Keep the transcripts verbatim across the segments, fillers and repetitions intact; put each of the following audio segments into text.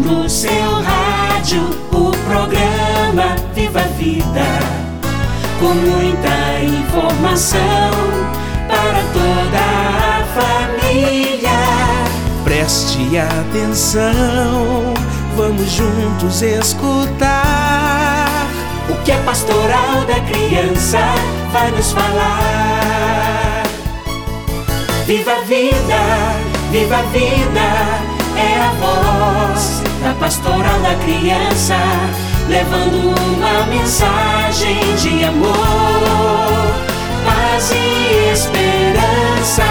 no seu rádio o programa Viva a Vida, com muita informação para toda a família. Preste atenção, vamos juntos escutar o que a Pastoral da Criança vai nos falar. Viva a vida, viva a vida, é a voz da Pastoral da Criança, levando uma mensagem de amor, paz e esperança.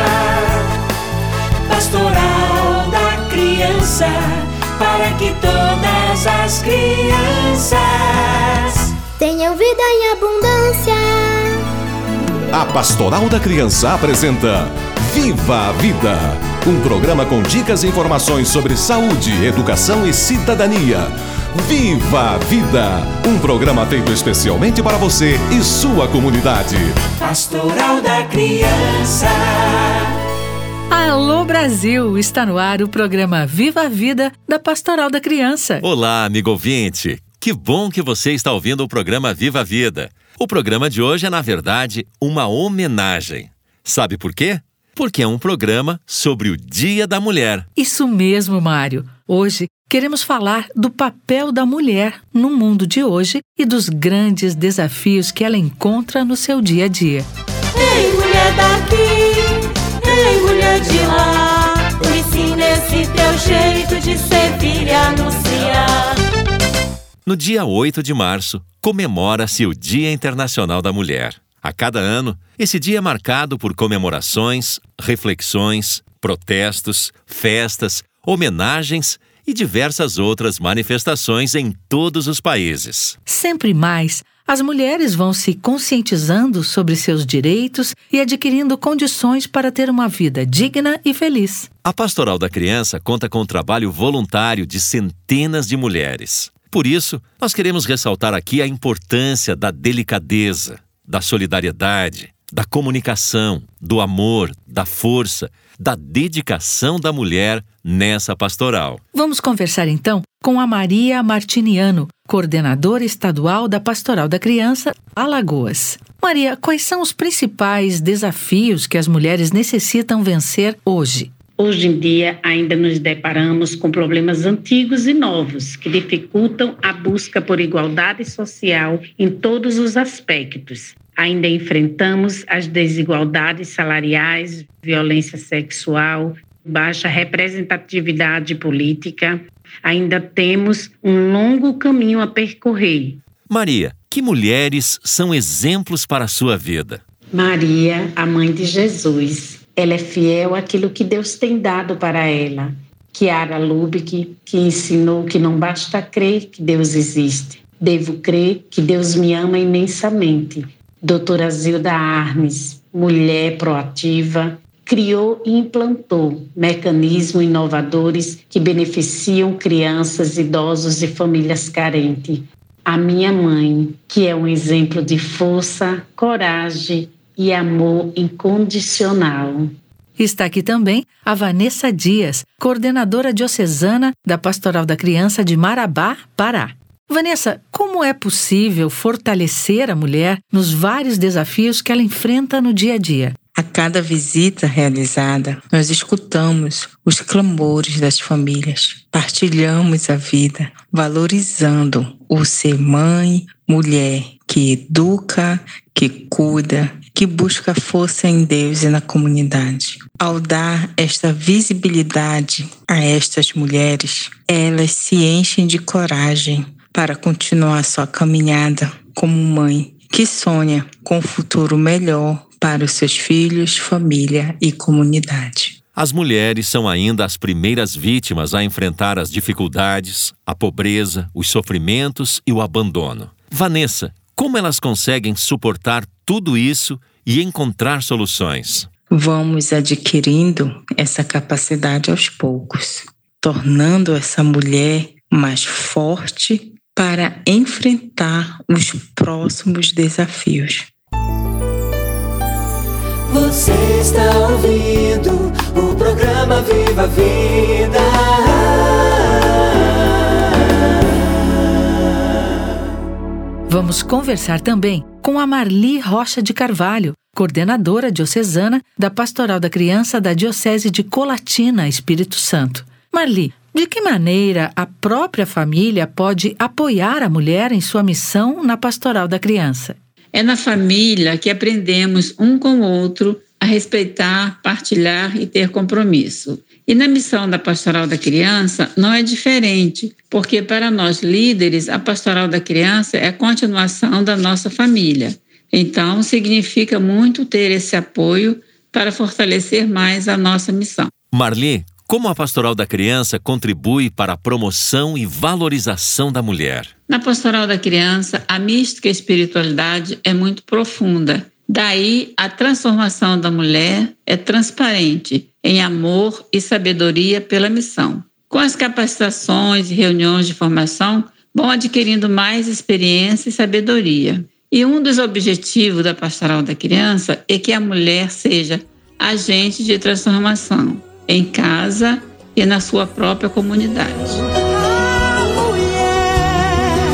Pastoral da Criança, para que todas as crianças tenham vida em abundância. A Pastoral da Criança apresenta Viva a Vida, um programa com dicas e informações sobre saúde, educação e cidadania. Viva a Vida, um programa feito especialmente para você e sua comunidade. Pastoral da Criança. Alô Brasil, está no ar o programa Viva a Vida da Pastoral da Criança. Olá, amigo ouvinte. Que bom que você está ouvindo o programa Viva a Vida. O programa de hoje é, na verdade, uma homenagem. Sabe por quê? Porque é um programa sobre o Dia da Mulher. Isso mesmo, Mário. Hoje queremos falar do papel da mulher no mundo de hoje e dos grandes desafios que ela encontra no seu dia a dia. Ei, mulher daqui, ei, mulher de lá, me ensina esse teu jeito de servir e anunciar. No dia oito de março, comemora-se o Dia Internacional da Mulher. A cada ano, esse dia é marcado por comemorações, reflexões, protestos, festas, homenagens e diversas outras manifestações em todos os países. Sempre mais, as mulheres vão se conscientizando sobre seus direitos e adquirindo condições para ter uma vida digna e feliz. A Pastoral da Criança conta com o trabalho voluntário de centenas de mulheres. Por isso, nós queremos ressaltar aqui a importância da delicadeza, da solidariedade, da comunicação, do amor, da força, da dedicação da mulher nessa pastoral. Vamos conversar então com a Maria Martiniano, coordenadora estadual da Pastoral da Criança, Alagoas. Maria, quais são os principais desafios que as mulheres necessitam vencer hoje? Hoje em dia, ainda nos deparamos com problemas antigos e novos que dificultam a busca por igualdade social em todos os aspectos. Ainda enfrentamos as desigualdades salariais, violência sexual, baixa representatividade política. Ainda temos um longo caminho a percorrer. Maria, que mulheres são exemplos para a sua vida? Maria, a mãe de Jesus. Ela é fiel àquilo que Deus tem dado para ela. Chiara Lubick, que ensinou que não basta crer que Deus existe. Devo crer que Deus me ama imensamente. Doutora Zilda Arnes, mulher proativa, criou e implantou mecanismos inovadores que beneficiam crianças, idosos e famílias carentes. A minha mãe, que é um exemplo de força, coragem e amor incondicional. Está aqui também a Vanessa Dias, coordenadora diocesana da Pastoral da Criança de Marabá, Pará. Vanessa, como é possível fortalecer a mulher nos vários desafios que ela enfrenta no dia a dia? A cada visita realizada, nós escutamos os clamores das famílias, partilhamos a vida, valorizando o ser mãe, mulher que educa, que cuida, que busca força em Deus e na comunidade. Ao dar esta visibilidade a estas mulheres, elas se enchem de coragem para continuar sua caminhada como mãe que sonha com um futuro melhor para os seus filhos, família e comunidade. As mulheres são ainda as primeiras vítimas a enfrentar as dificuldades, a pobreza, os sofrimentos e o abandono. Vanessa, como elas conseguem suportar tudo isso e encontrar soluções? Vamos adquirindo essa capacidade aos poucos, tornando essa mulher mais forte para enfrentar os próximos desafios. Você está ouvindo o programa Viva a Vida. vamos conversar também com a Marli Rocha de Carvalho, coordenadora diocesana da Pastoral da Criança da Diocese de Colatina, Espírito Santo. Marli, de que maneira a própria família pode apoiar a mulher em sua missão na Pastoral da Criança? É na família que aprendemos um com o outro a respeitar, partilhar e ter compromisso. E na missão da Pastoral da Criança não é diferente, porque para nós líderes, a Pastoral da Criança é a continuação da nossa família. Então, significa muito ter esse apoio para fortalecer mais a nossa missão. Marli, como a Pastoral da Criança contribui para a promoção e valorização da mulher? Na Pastoral da Criança, a mística e a espiritualidade é muito profunda. Daí, a transformação da mulher é transparente, em amor e sabedoria pela missão. Com as capacitações e reuniões de formação, vão adquirindo mais experiência e sabedoria. E um dos objetivos da Pastoral da Criança é que a mulher seja agente de transformação em casa e na sua própria comunidade. A mulher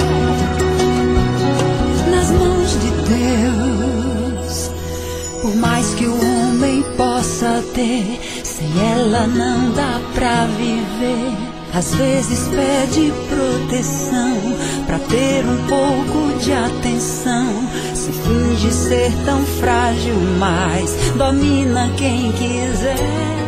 nas mãos de Deus, por mais que o homem possa ter, sem ela não dá pra viver. Às vezes pede proteção pra ter um pouco de atenção. Se finge ser tão frágil, mas domina quem quiser.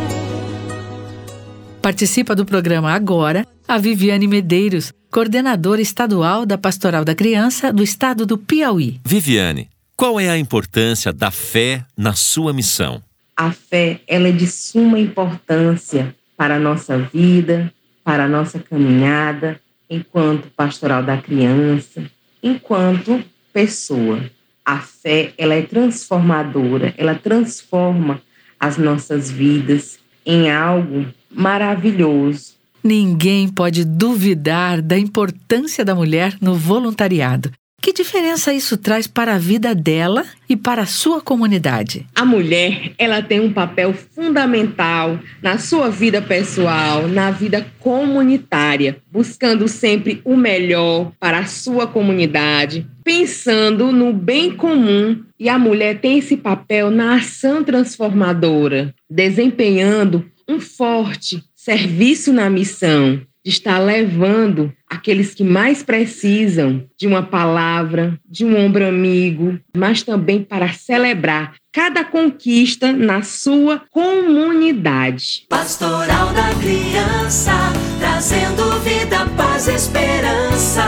Participa do programa agora a Viviane Medeiros, coordenadora estadual da Pastoral da Criança do estado do Piauí. Viviane, qual é a importância da fé na sua missão? A fé, ela é de suma importância para a nossa vida, para a nossa caminhada, enquanto Pastoral da Criança, enquanto pessoa. A fé, ela é transformadora, ela transforma as nossas vidas em algo maravilhoso. Ninguém pode duvidar da importância da mulher no voluntariado. Que diferença isso traz para a vida dela e para a sua comunidade? A mulher, ela tem um papel fundamental na sua vida pessoal, na vida comunitária, buscando sempre o melhor para a sua comunidade, pensando no bem comum. E a mulher tem esse papel na ação transformadora, desempenhando um forte serviço na missão, de estar levando aqueles que mais precisam de uma palavra, de um ombro amigo, mas também para celebrar cada conquista na sua comunidade. Pastoral da Criança, trazendo vida, paz e esperança.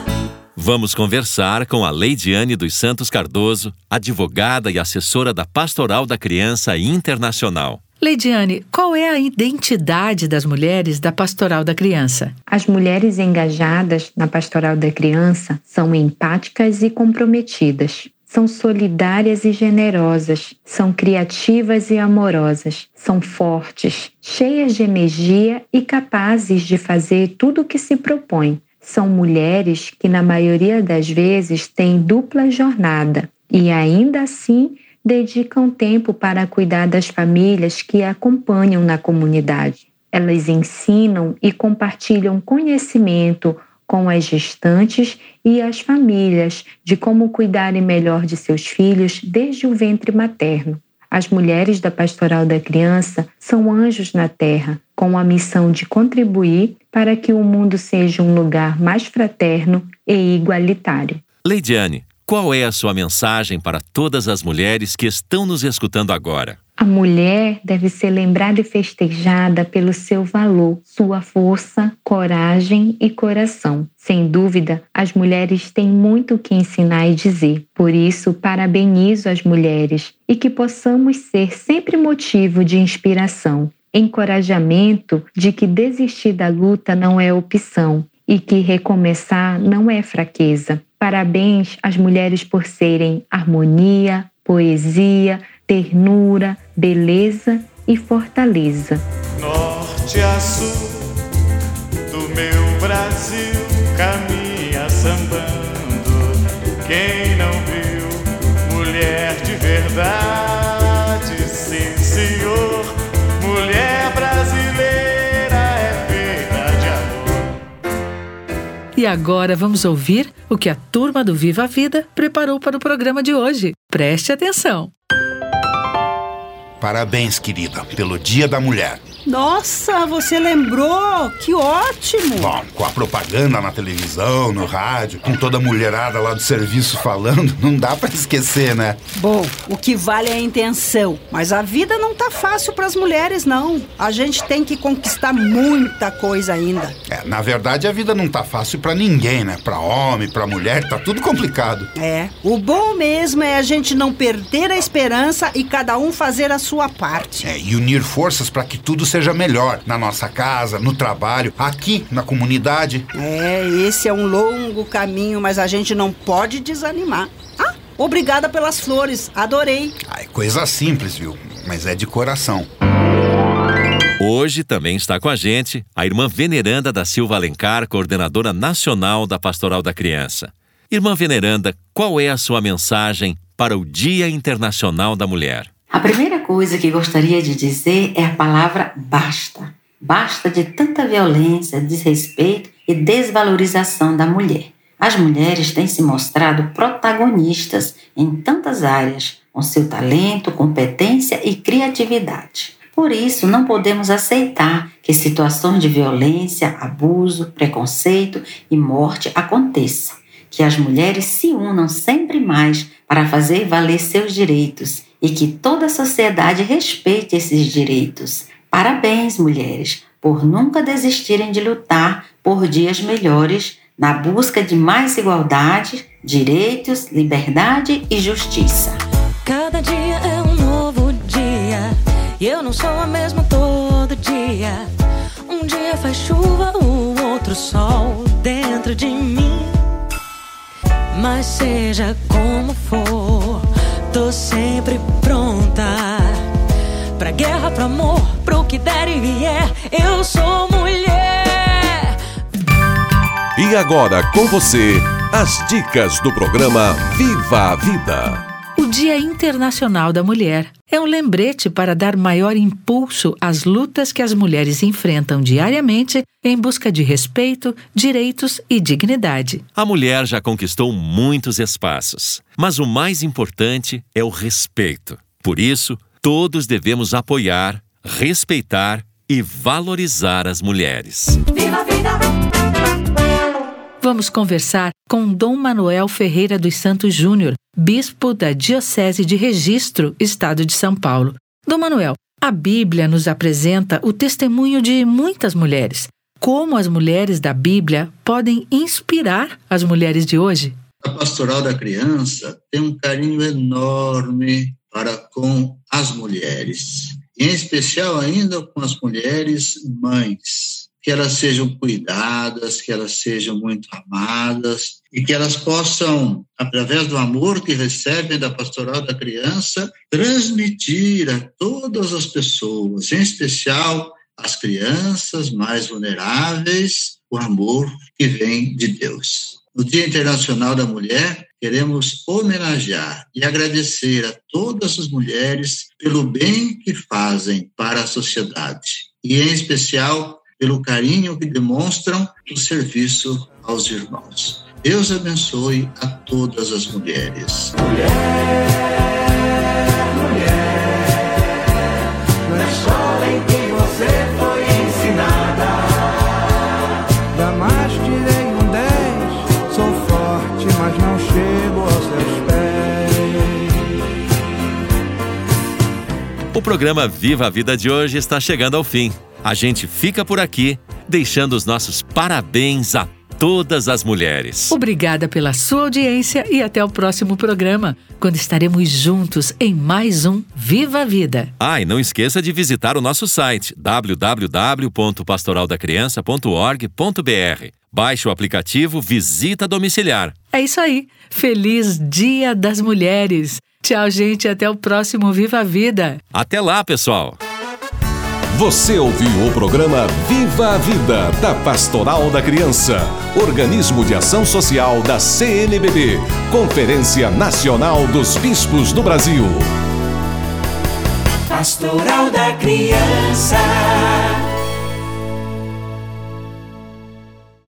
Vamos conversar com a Leidiane dos Santos Cardoso, advogada e assessora da Pastoral da Criança Internacional. Leidiane, qual é a identidade das mulheres da Pastoral da Criança? As mulheres engajadas na Pastoral da Criança são empáticas e comprometidas. São solidárias e generosas. São criativas e amorosas. São fortes, cheias de energia e capazes de fazer tudo o que se propõe. São mulheres que, na maioria das vezes, têm dupla jornada e, ainda assim, dedicam tempo para cuidar das famílias que a acompanham na comunidade. Elas ensinam e compartilham conhecimento com as gestantes e as famílias de como cuidarem melhor de seus filhos desde o ventre materno. As mulheres da Pastoral da Criança são anjos na terra, com a missão de contribuir para que o mundo seja um lugar mais fraterno e igualitário. Leidiane, qual é a sua mensagem para todas as mulheres que estão nos escutando agora? A mulher deve ser lembrada e festejada pelo seu valor, sua força, coragem e coração. Sem dúvida, as mulheres têm muito o que ensinar e dizer. Por isso, parabenizo as mulheres e que possamos ser sempre motivo de inspiração, encorajamento de que desistir da luta não é opção e que recomeçar não é fraqueza. Parabéns às mulheres por serem harmonia, poesia, ternura, beleza e fortaleza. Norte a sul do meu Brasil caminha sambando. Quem não viu mulher de verdade, sim senhor, mulher brasileira é feita de amor. E agora vamos ouvir o que a turma do Viva a Vida preparou para o programa de hoje. Preste atenção. Parabéns, querida, pelo Dia da Mulher. Nossa, você lembrou? Que ótimo! Bom, com a propaganda na televisão, no rádio, com toda a mulherada lá do serviço falando, não dá pra esquecer, né? Bom, o que vale é a intenção. Mas a vida não tá fácil pras mulheres, não. A gente tem que conquistar muita coisa ainda. É, na verdade, a vida não tá fácil pra ninguém, né? Pra homem, pra mulher, tá tudo complicado. É, o bom mesmo é a gente não perder a esperança e cada um fazer a sua parte. É, e unir forças pra que tudo seja melhor, na nossa casa, no trabalho, aqui na comunidade. É, esse é um longo caminho, mas a gente não pode desanimar. Ah, obrigada pelas flores, adorei. Ai, coisa simples, viu? Mas é de coração. Hoje também está com a gente a irmã Veneranda da Silva Alencar, coordenadora nacional da Pastoral da Criança. Irmã Veneranda, qual é a sua mensagem para o Dia Internacional da Mulher? A primeira coisa que gostaria de dizer é a palavra basta. Basta de tanta violência, desrespeito e desvalorização da mulher. As mulheres têm se mostrado protagonistas em tantas áreas, com seu talento, competência e criatividade. Por isso, não podemos aceitar que situações de violência, abuso, preconceito e morte aconteçam. Que as mulheres se unam sempre mais para fazer valer seus direitos e que toda a sociedade respeite esses direitos. Parabéns, mulheres, por nunca desistirem de lutar por dias melhores na busca de mais igualdade, direitos, liberdade e justiça. Cada dia é um novo dia e eu não sou a mesma todo dia. Um dia faz chuva, o outro sol dentro de mim. Mas seja como for, tô sempre pronta pra guerra, pro amor, pro que der e vier. Eu sou mulher. E agora com você, as dicas do programa Viva a Vida. O Dia Internacional da Mulher é um lembrete para dar maior impulso às lutas que as mulheres enfrentam diariamente em busca de respeito, direitos e dignidade. A mulher já conquistou muitos espaços, mas o mais importante é o respeito. Por isso, todos devemos apoiar, respeitar e valorizar as mulheres. Viva a vida! Vamos conversar com Dom Manuel Ferreira dos Santos Júnior, bispo da Diocese de Registro, Estado de São Paulo. Dom Manuel, a Bíblia nos apresenta o testemunho de muitas mulheres. Como as mulheres da Bíblia podem inspirar as mulheres de hoje? A Pastoral da Criança tem um carinho enorme para com as mulheres, em especial ainda com as mulheres mães. Que elas sejam cuidadas, que elas sejam muito amadas e que elas possam, através do amor que recebem da Pastoral da Criança, transmitir a todas as pessoas, em especial as crianças mais vulneráveis, o amor que vem de Deus. No Dia Internacional da Mulher, queremos homenagear e agradecer a todas as mulheres pelo bem que fazem para a sociedade e, em especial, pelo carinho que demonstram no serviço aos irmãos. Deus abençoe a todas as mulheres. Mulher, mulher, na escola em que você foi ensinada. Jamais tirei um dez, sou forte, mas não chego aos seus pés. O programa Viva a Vida de hoje está chegando ao fim. A gente fica por aqui, deixando os nossos parabéns a todas as mulheres. Obrigada pela sua audiência e até o próximo programa, quando estaremos juntos em mais um Viva a Vida. Ah, e não esqueça de visitar o nosso site w w w ponto pastoral da criança ponto org ponto b r. Baixe o aplicativo Visita Domiciliar. É isso aí. Feliz Dia das Mulheres. Tchau, gente. Até o próximo Viva a Vida. Até lá, pessoal. Você ouviu o programa Viva a Vida, da Pastoral da Criança, organismo de ação social da C N B B, Conferência Nacional dos Bispos do Brasil. Pastoral da Criança.